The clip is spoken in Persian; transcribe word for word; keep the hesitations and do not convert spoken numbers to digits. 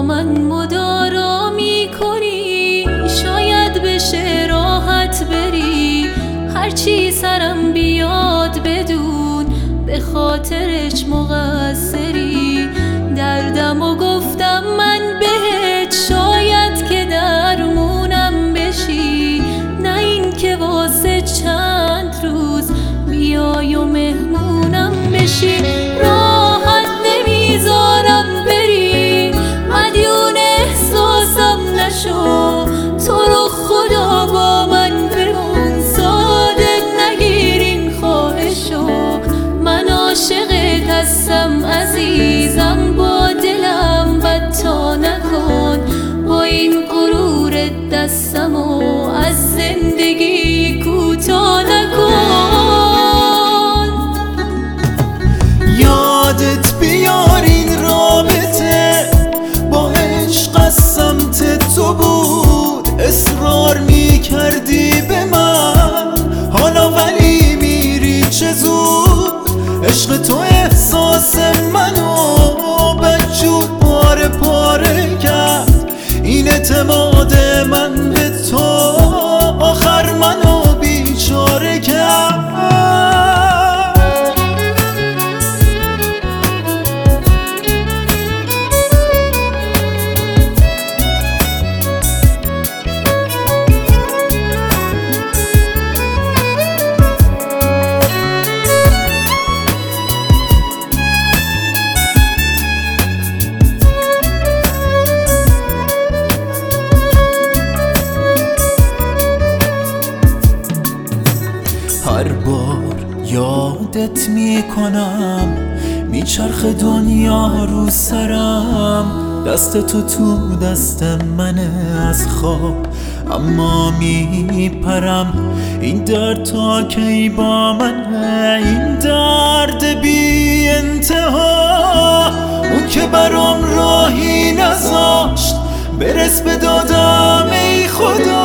من مدارا میکنی، شاید بشه راحت بری. هرچی سرم بیاد بدون به خاطرش مقصری. دردم و گفتم من بهت، شاید که درمونم بشی. نه این که واسه چند روز بیای و مهمونم بشی. راحت نمیذارم بری، مدیون احساسم نشو. تو رو خدا با من بمون، صادق نگیر این خواهشو. من عاشقت هستم عزیزم، با دلم بدتا نکن. با این غرور دستمو از زندگی کوتاه نکن. یادت بیار این رابطه با عشق از سمت تو بود. اصرار میکردی به من، حالا ولی میری چه زود. عشق تو احساس منو بدجور پاره پاره کرد. این اعتماد من به تو آخر منو بیچاره کرد. هر بار یادت میکنم میچرخ دنیا رو سرم. دست تو تو دست منه از خواب اما میپرم. این درد تا کی با منه، این درد بی انتها. اون که برام راهی نذاشت برس به دادم ای خدا.